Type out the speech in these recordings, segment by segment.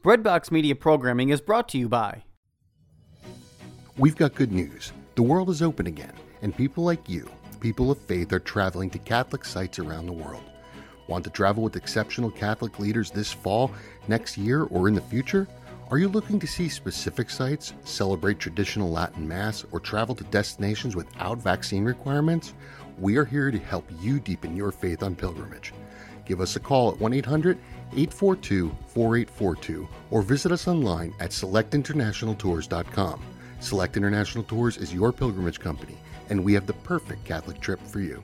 Breadbox Media programming is brought to you by... We've got good news. The world is open again, and people like you, people of faith, are traveling to Catholic sites around the world. Want to travel with exceptional Catholic leaders this fall, next year, or in the future? Are you looking to see specific sites, celebrate traditional Latin Mass, or travel to destinations without vaccine requirements? We are here to help you deepen your faith on pilgrimage. Give us a call at 1-800-842-4842 or visit us online at selectinternationaltours.com. Select International Tours is your pilgrimage company, and we have the perfect Catholic trip for you.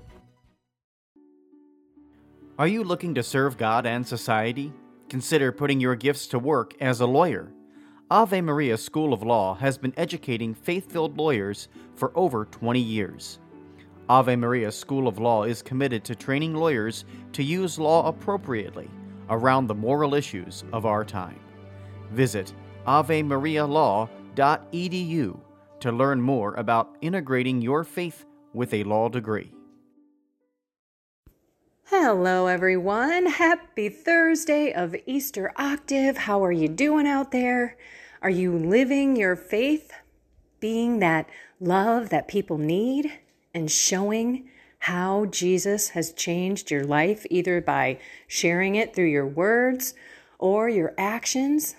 Are you looking to serve God and society? Consider putting your gifts to work as a lawyer. Ave Maria School of Law has been educating faith-filled lawyers for over 20 years. Ave Maria School of Law is committed to training lawyers to use law appropriately around the moral issues of our time. Visit avemarialaw.edu to learn more about integrating your faith with a law degree. Hello everyone, happy Thursday of Easter Octave. How are you doing out there? Are you living your faith, being that love that people need, and showing how Jesus has changed your life, either by sharing it through your words or your actions?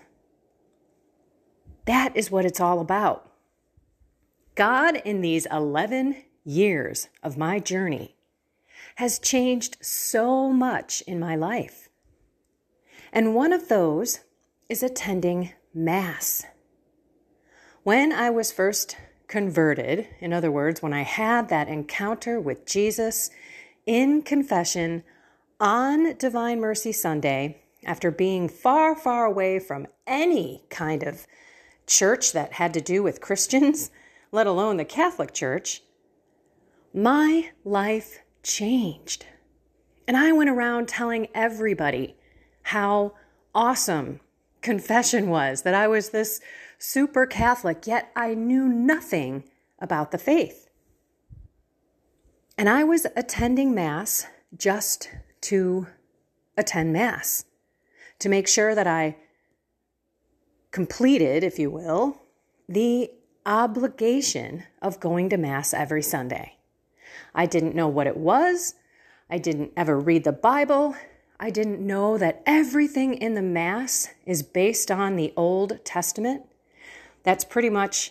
That is what it's all about. God, in these 11 years of my journey, has changed so much in my life. And one of those is attending Mass. When I was first converted, in other words, when I had that encounter with Jesus in confession on Divine Mercy Sunday, after being far, far away from any kind of church that had to do with Christians, let alone the Catholic Church, my life changed. And I went around telling everybody how awesome confession was, that I was this super Catholic, yet I knew nothing about the faith. And I was attending Mass just to attend Mass, to make sure that I completed, if you will, the obligation of going to Mass every Sunday. I didn't know what it was. I didn't ever read the Bible. I didn't know that everything in the Mass is based on the Old Testament. That's pretty much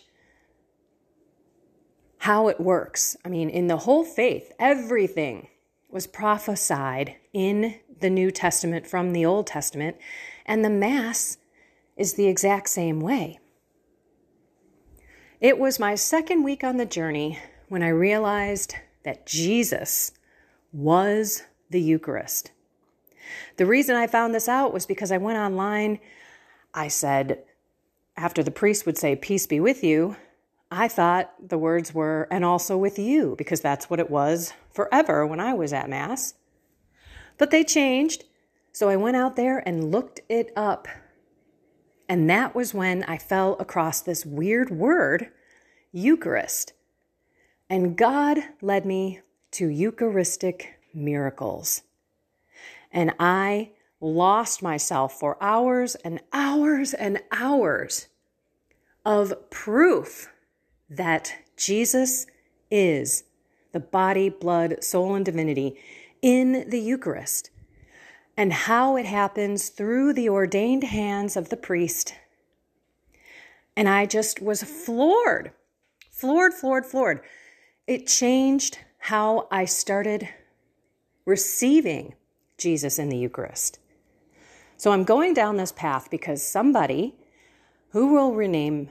how it works. I mean, in the whole faith, everything was prophesied in the New Testament from the Old Testament, and the Mass is the exact same way. It was my second week on the journey when I realized that Jesus was the Eucharist. The reason I found this out was because I went online. I said, after the priest would say, "Peace be with you," I thought the words were, "and also with you," because that's what it was forever when I was at Mass. But they changed, so I went out there and looked it up. And that was when I fell across this weird word, Eucharist. And God led me to Eucharistic miracles. And I lost myself for hours and hours and hours of proof that Jesus is the body, blood, soul, and divinity in the Eucharist, and how it happens through the ordained hands of the priest. And I just was floored. It changed how I started receiving Jesus in the Eucharist. So I'm going down this path because somebody who will remain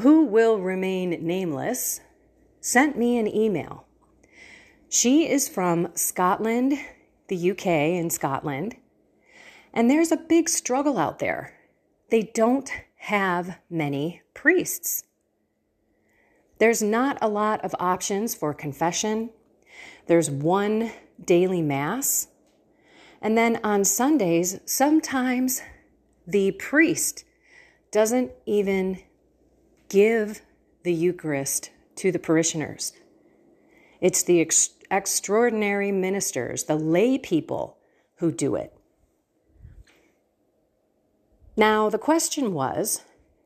nameless sent me an email. She is from Scotland, the UK in Scotland, and there's a big struggle out there. They don't have many priests. There's not a lot of options for confession. There's one daily Mass. And then on Sundays, sometimes the priest doesn't even give the Eucharist to the parishioners. It's the extraordinary ministers, the lay people, who do it. Now, the question was,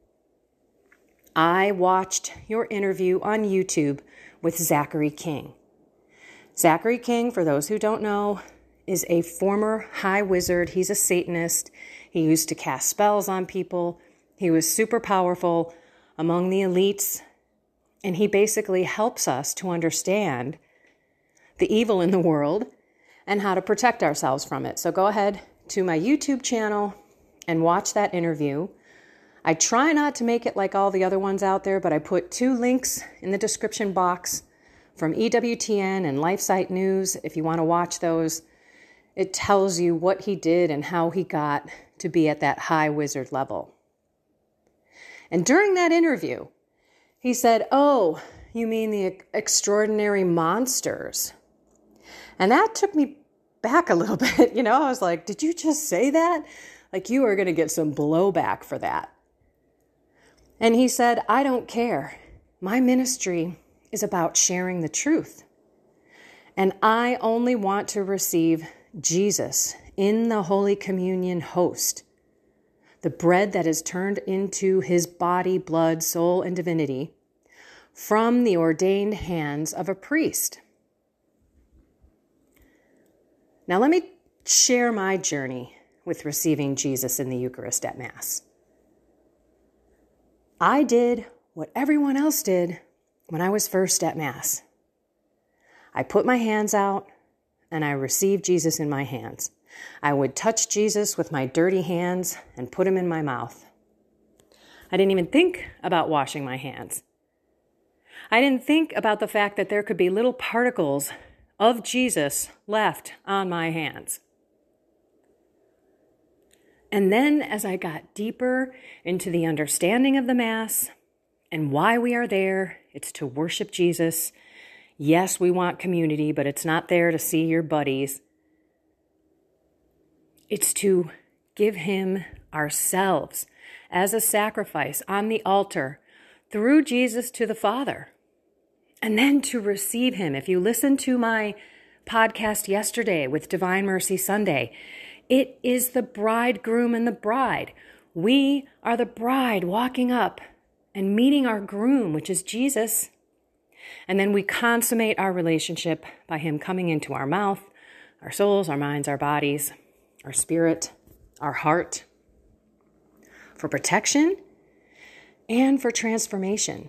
I watched your interview on YouTube with Zachary King. Zachary King, for those who don't know, is a former high wizard. He's a Satanist. He used to cast spells on people. He was super powerful among the elites. And he basically helps us to understand the evil in the world and how to protect ourselves from it. So go ahead to my YouTube channel and watch that interview. I try not to make it like all the other ones out there, but I put 2 links in the description box from EWTN and LifeSite News. If you want to watch those, it tells you what he did and how he got to be at that high wizard level. And during that interview, he said, "Oh, you mean the extraordinary monsters?" And that took me back a little bit. I was like, did you just say that? Like, you are going to get some blowback for that. And he said, "I don't care. My ministry is about sharing the truth. And I only want to receive Jesus in the Holy Communion host, the bread that is turned into his body, blood, soul, and divinity, from the ordained hands of a priest." Now, let me share my journey with receiving Jesus in the Eucharist at Mass. I did what everyone else did when I was first at Mass. I put my hands out and I received Jesus in my hands. I would touch Jesus with my dirty hands and put him in my mouth. I didn't even think about washing my hands. I didn't think about the fact that there could be little particles of Jesus left on my hands. And then as I got deeper into the understanding of the Mass and why we are there, it's to worship Jesus. Yes, we want community, but it's not there to see your buddies. It's to give him ourselves as a sacrifice on the altar through Jesus to the Father. And then to receive him. If you listened to my podcast yesterday with Divine Mercy Sunday, it is the bridegroom and the bride. We are the bride walking up and meeting our groom, which is Jesus. And then we consummate our relationship by him coming into our mouth, our souls, our minds, our bodies, our spirit, our heart, for protection and for transformation.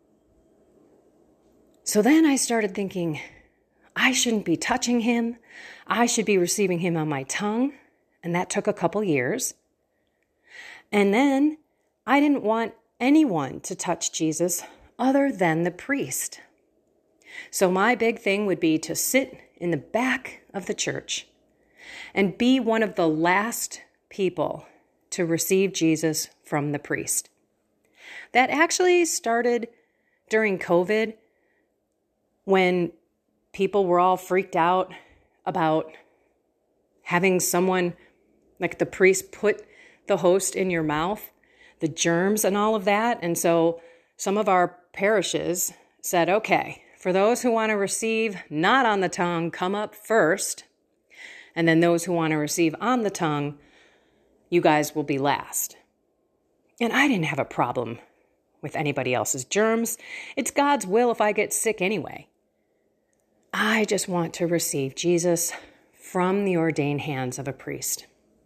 So then I started thinking, I shouldn't be touching him. I should be receiving him on my tongue. And that took a couple years. And then I didn't want anyone to touch Jesus other than the priest. So my big thing would be to sit in the back of the church and be one of the last people to receive Jesus from the priest. That actually started during COVID, when people were all freaked out about having someone, like the priest, put the host in your mouth, the germs and all of that. And so some of our parishes said, okay, for those who want to receive not on the tongue, come up first. And then those who want to receive on the tongue, you guys will be last. And I didn't have a problem with anybody else's germs. It's God's will if I get sick anyway. I just want to receive Jesus from the ordained hands of a priest.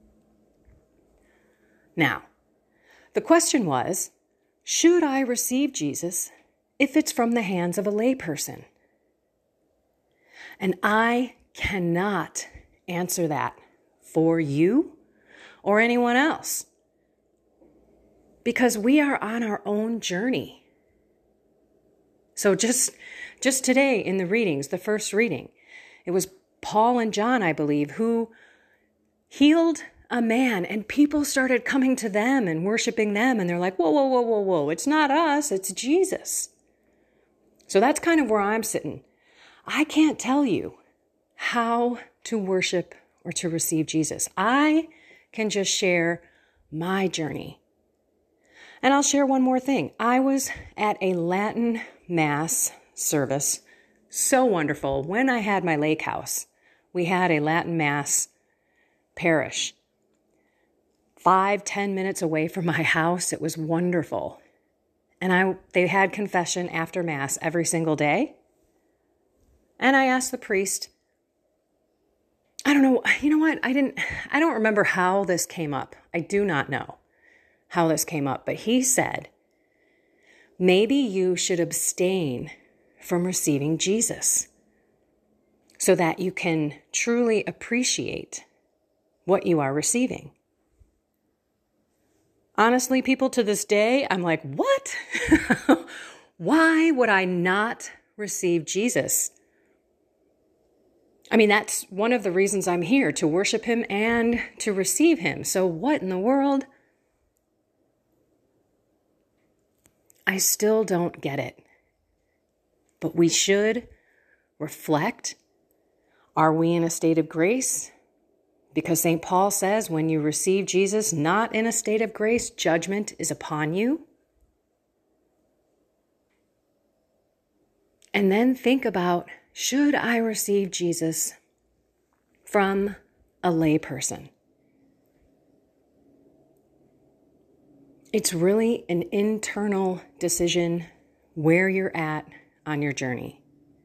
Now, the question was, should I receive Jesus if it's from the hands of a layperson? And I cannot answer that for you or anyone else, because we are on our own journey. So just today in the readings, the first reading, it was Paul and John, I believe, who healed a man, and people started coming to them and worshiping them. And they're like, whoa, whoa, whoa, whoa, whoa. It's not us, it's Jesus. So that's kind of where I'm sitting. I can't tell you how to worship or to receive Jesus. I can just share my journey. And I'll share one more thing. I was at a Latin Mass service, so wonderful. When I had my lake house, we had a Latin Mass parish. 5-10 minutes away from my house. It was wonderful. And they had confession after Mass every single day. And I asked the priest, I don't know, you know what? I don't remember how this came up. I do not know how this came up, but he said, maybe you should abstain from receiving Jesus so that you can truly appreciate what you are receiving. Honestly, people, to this day, I'm like, what? Why would I not receive Jesus? I mean, that's one of the reasons I'm here, to worship him and to receive him. So what in the world? I still don't get it. But we should reflect. Are we in a state of grace? Because St. Paul says, when you receive Jesus not in a state of grace, judgment is upon you. And then think about, should I receive Jesus from a layperson? It's really an internal decision where you're at on your journey.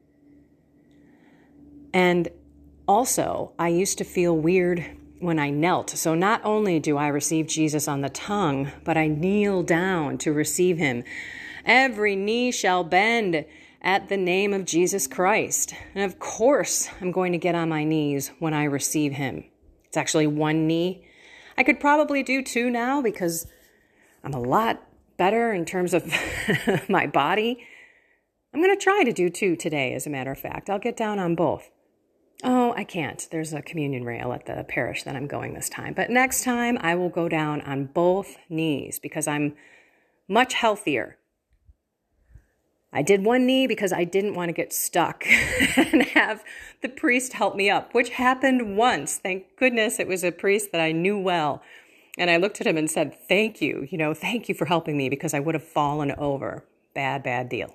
And also, I used to feel weird when I knelt. So not only do I receive Jesus on the tongue, but I kneel down to receive him. Every knee shall bend at the name of Jesus Christ. And of course, I'm going to get on my knees when I receive him. It's actually one knee. I could probably do two now because I'm a lot better in terms of my body. I'm going to try to do two today, as a matter of fact. I'll get down on both. Oh, I can't. There's a communion rail at the parish that I'm going this time. But next time I will go down on both knees because I'm much healthier. I did one knee because I didn't want to get stuck and have the priest help me up, which happened once. Thank goodness it was a priest that I knew well. And I looked at him and said, thank you, thank you for helping me because I would have fallen over. Bad deal.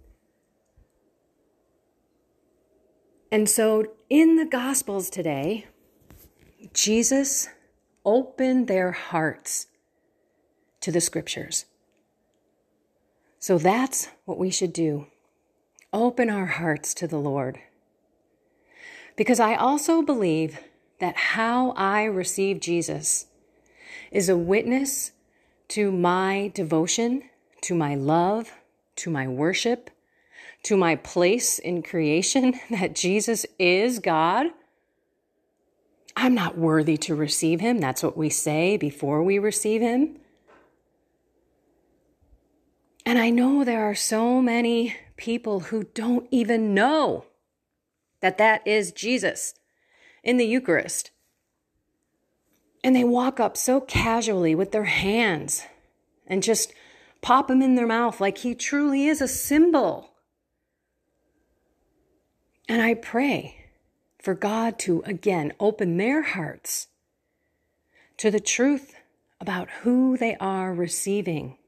And so in the Gospels today, Jesus opened their hearts to the Scriptures. So that's what we should do. Open our hearts to the Lord. Because I also believe that how I receive Jesus is a witness to my devotion, to my love, to my worship, to my place in creation, that Jesus is God. I'm not worthy to receive him. That's what we say before we receive him. And I know there are so many people who don't even know that that is Jesus in the Eucharist. And they walk up so casually with their hands and just pop him in their mouth like he truly is a symbol. And I pray for God to, again, open their hearts to the truth about who they are receiving.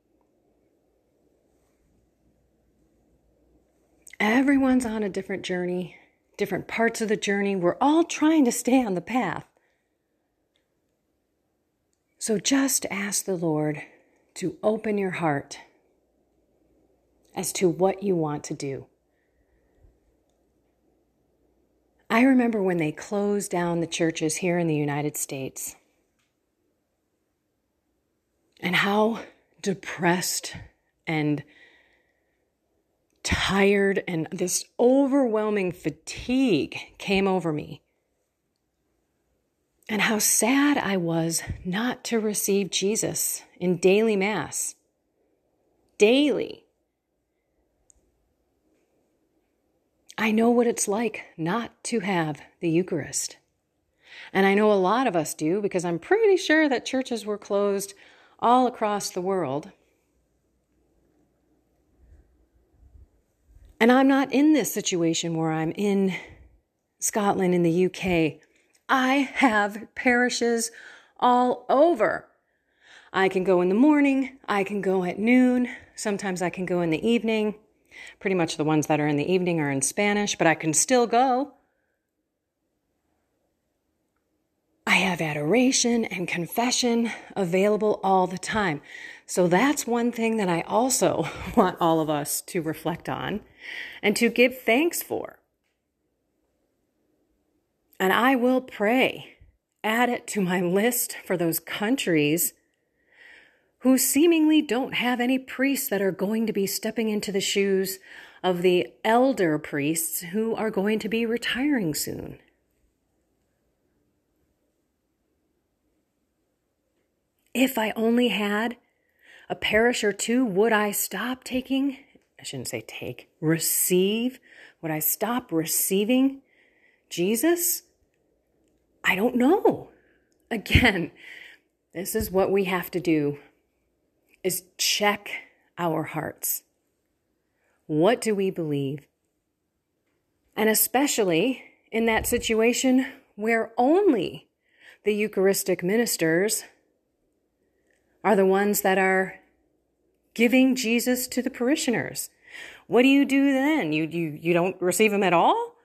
Everyone's on a different journey, different parts of the journey. We're all trying to stay on the path. So just ask the Lord to open your heart as to what you want to do. I remember when they closed down the churches here in the United States and how depressed and tired and this overwhelming fatigue came over me. And how sad I was not to receive Jesus in daily Mass. Daily. I know what it's like not to have the Eucharist. And I know a lot of us do because I'm pretty sure that churches were closed all across the world. And I'm not in this situation where I'm in Scotland, in the UK. I have parishes all over. I can go in the morning, I can go at noon, sometimes I can go in the evening. Pretty much the ones that are in the evening are in Spanish, but I can still go. I have adoration and confession available all the time. So that's one thing that I also want all of us to reflect on and to give thanks for. And I will pray, add it to my list for those countries who seemingly don't have any priests that are going to be stepping into the shoes of the elder priests who are going to be retiring soon. If I only had a parish or two, would I stop taking? I shouldn't say take, receive. Would I stop receiving Jesus? I don't know. Again, this is what we have to do, is check our hearts. What do we believe? And especially in that situation where only the Eucharistic ministers are the ones that are giving Jesus to the parishioners. What do you do then? You don't receive him at all?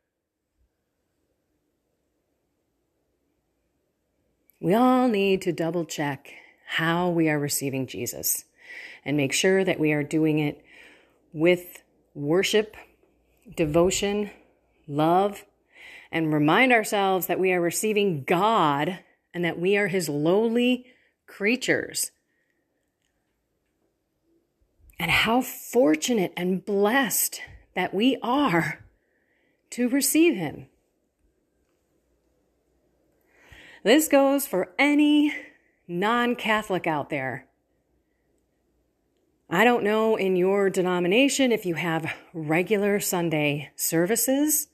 We all need to double check how we are receiving Jesus and make sure that we are doing it with worship, devotion, love, and remind ourselves that we are receiving God and that we are his lowly creatures. And how fortunate and blessed that we are to receive him. This goes for any non-Catholic out there. I don't know in your denomination if you have regular Sunday services.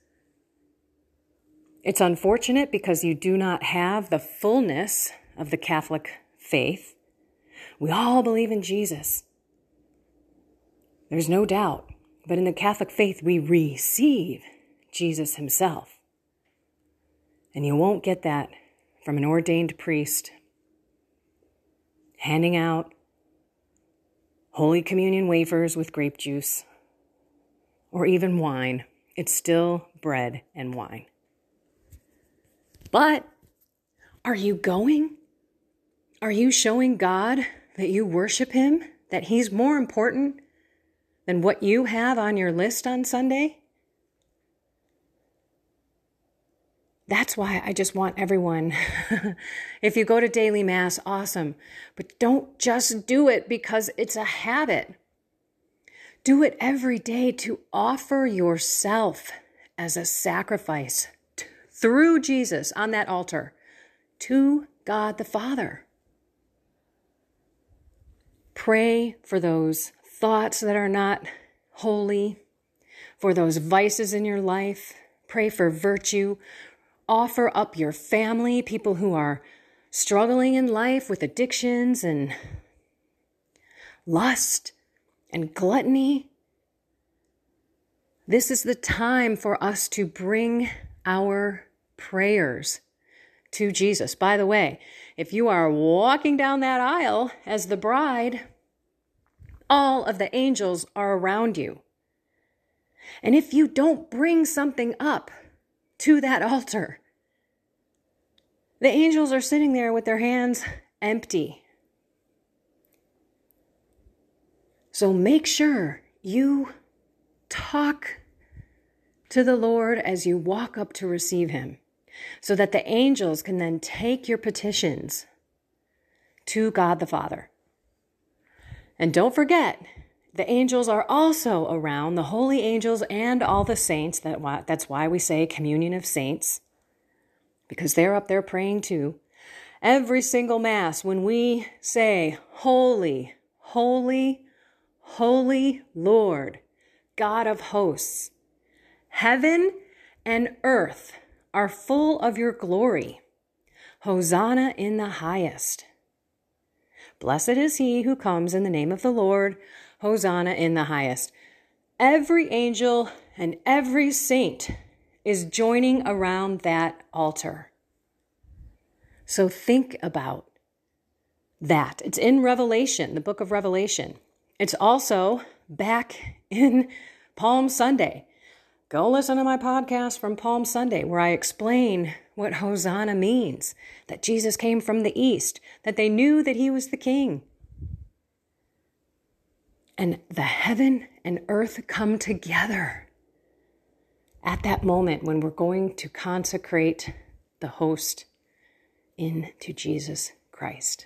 It's unfortunate because you do not have the fullness of the Catholic faith. We all believe in Jesus. There's no doubt. But in the Catholic faith, we receive Jesus himself. And you won't get that from an ordained priest handing out Holy Communion wafers with grape juice or even wine. It's still bread and wine. But are you going? Are you showing God that you worship him, that he's more important than what you have on your list on Sunday? That's why I just want everyone, if you go to daily mass, awesome. But don't just do it because it's a habit. Do it every day to offer yourself as a sacrifice through Jesus on that altar to God the Father. Pray for those thoughts that are not holy, for those vices in your life. Pray for virtue. Offer up your family, people who are struggling in life with addictions and lust and gluttony. This is the time for us to bring our prayers to Jesus. By the way, if you are walking down that aisle as the bride, all of the angels are around you. And if you don't bring something up to that altar, the angels are sitting there with their hands empty. So make sure you talk to the Lord as you walk up to receive him, so that the angels can then take your petitions to God the Father. And don't forget, the angels are also around, the holy angels and all the saints. That's why we say communion of saints, because they're up there praying too. Every single Mass, when we say, Holy, holy, holy Lord, God of hosts, heaven and earth are full of your glory. Hosanna in the highest. Blessed is he who comes in the name of the Lord. Hosanna in the highest. Every angel and every saint is joining around that altar. So think about that. It's in Revelation, the book of Revelation. It's also back in Palm Sunday. Go listen to my podcast from Palm Sunday where I explain what Hosanna means, that Jesus came from the east, that they knew that he was the king. And the heaven and earth come together at that moment when we're going to consecrate the host into Jesus Christ.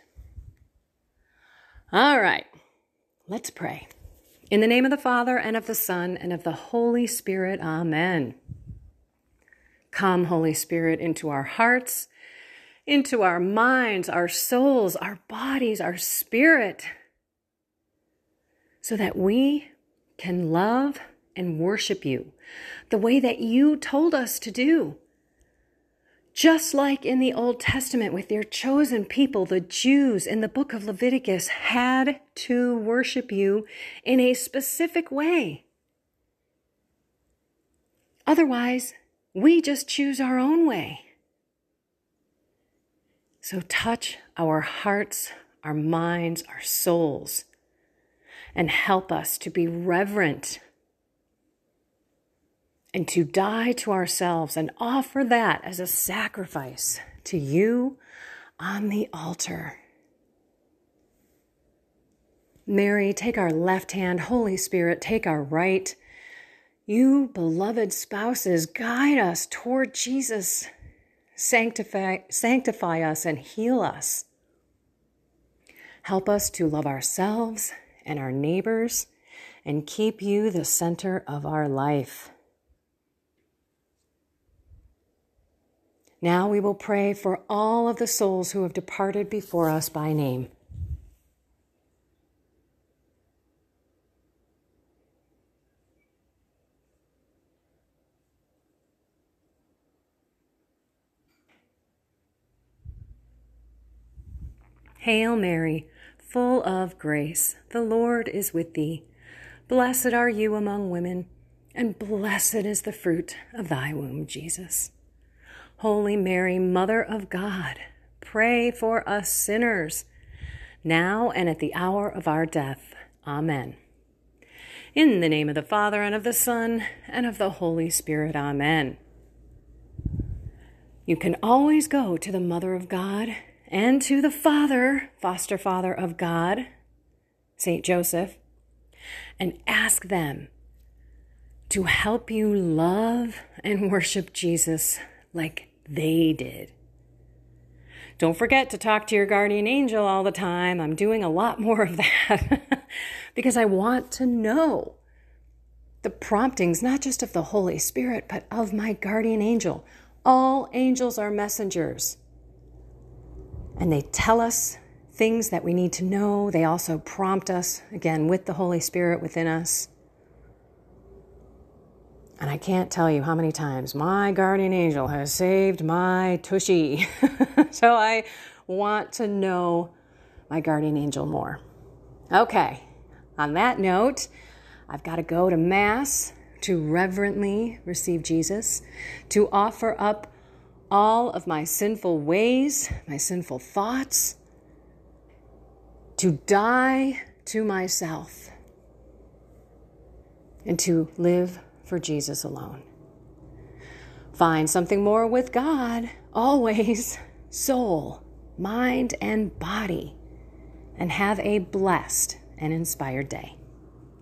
All right, let's pray. In the name of the Father, and of the Son, and of the Holy Spirit, amen. Come, Holy Spirit, into our hearts, into our minds, our souls, our bodies, our spirit, so that we can love and worship you the way that you told us to do. Just like in the Old Testament with your chosen people, the Jews in the book of Leviticus had to worship you in a specific way. Otherwise, we just choose our own way. So touch our hearts, our minds, our souls, and help us to be reverent and to die to ourselves and offer that as a sacrifice to you on the altar. Mary, take our left hand. Holy Spirit, take our right. You, beloved spouses, guide us toward Jesus. Sanctify us and heal us. Help us to love ourselves and our neighbors and keep you the center of our life. Now we will pray for all of the souls who have departed before us by name. Hail Mary, full of grace, the Lord is with thee. Blessed are you among women, and blessed is the fruit of thy womb, Jesus. Holy Mary, Mother of God, pray for us sinners, now and at the hour of our death. Amen. In the name of the Father, and of the Son, and of the Holy Spirit. Amen. You can always go to the Mother of God and to the Father, foster father of God, St. Joseph, and ask them to help you love and worship Jesus like they did. Don't forget to talk to your guardian angel all the time. I'm doing a lot more of that because I want to know the promptings, not just of the Holy Spirit, but of my guardian angel. All angels are messengers, and they tell us things that we need to know. They also prompt us, again, with the Holy Spirit within us. And I can't tell you how many times my guardian angel has saved my tushy. So I want to know my guardian angel more. Okay, on that note, I've got to go to Mass to reverently receive Jesus, to offer up all of my sinful ways, my sinful thoughts, to die to myself, and to live for Jesus alone. Find something more with God, always, soul, mind, and body, and have a blessed and inspired day.